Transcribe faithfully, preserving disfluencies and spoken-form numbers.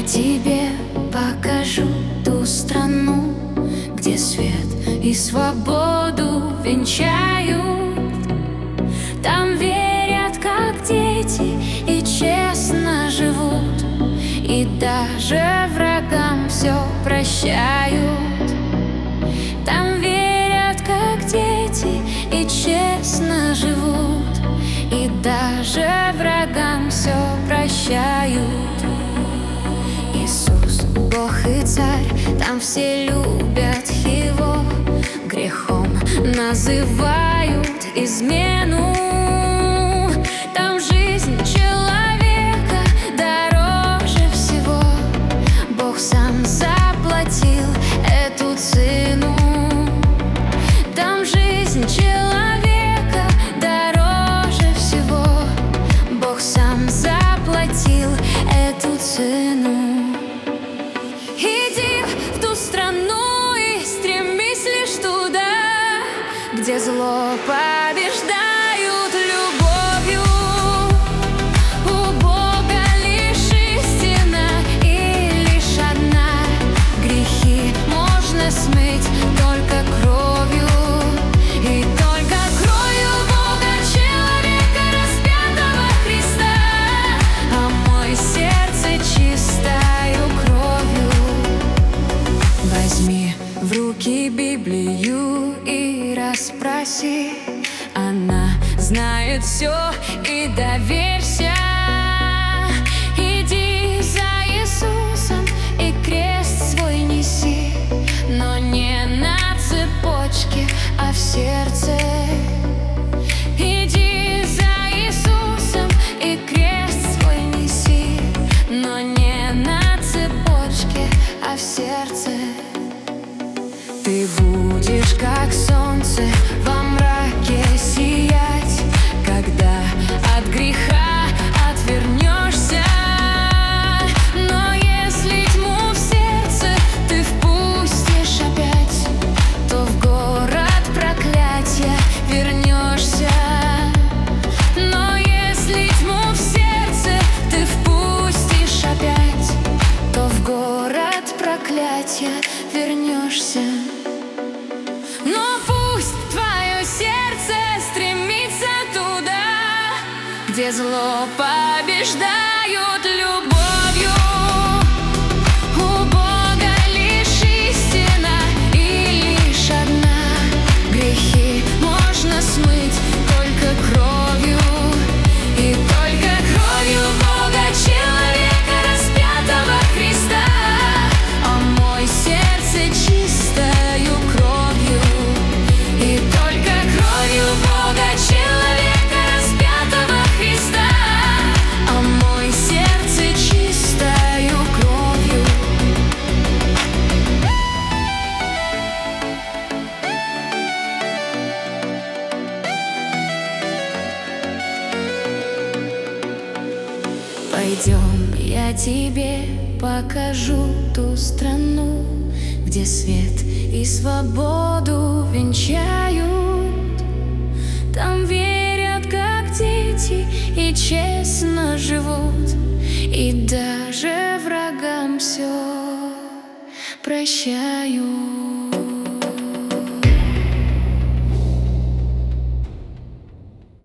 тебе покажу ту страну, где свет и свободу венчают. Там верят, как дети, и честно живут, и даже врагам все прощают. Там верят, как дети, и честно живут, и даже врагам все прощают. Иисус, Бог и Царь, там все любят Его, грехом называют измену. Там жизнь человека дороже всего, Бог сам заплатил эту цену. Там жизнь человека дороже всего, Бог сам заплатил эту цену. Иди в ту страну и стремись лишь туда, где зло побеждают любовью. У Бога лишь истина и лишь одна. Грехи можно смыть только кровью, и только кровью Бога, человека, распятого Христа, омой сердце чистою кровью. Возьми в руки Библию и расспроси, она знает все, и доверься. Иди за Иисусом и крест свой неси, но не на цепочке, а в сердце. Иди за Иисусом и крест свой неси, но не на цепочке, а в сердце. Ты будешь как солнце во мраке сиять, когда от греха отвернешься. Но если тьму в сердце ты впустишь опять, то в город проклятия вернешься. Но если тьму в сердце ты впустишь опять, то в город проклятия вернешься. Но пусть твое сердце стремится туда, где зло побеждают любовью. У Бога лишь истина и лишь одна. Грехи можно смыть только кровью, и только кровью Бога, человека, распятого Христа, омой сердце чистою кровью. И только кровью Бога, человека, распятого Христа, омой сердце чистою кровью. Пойдем, я тебе покажу ту страну, где свет и свободу венчают. Там верят, как дети, и честно живут, и даже врагам все прощают.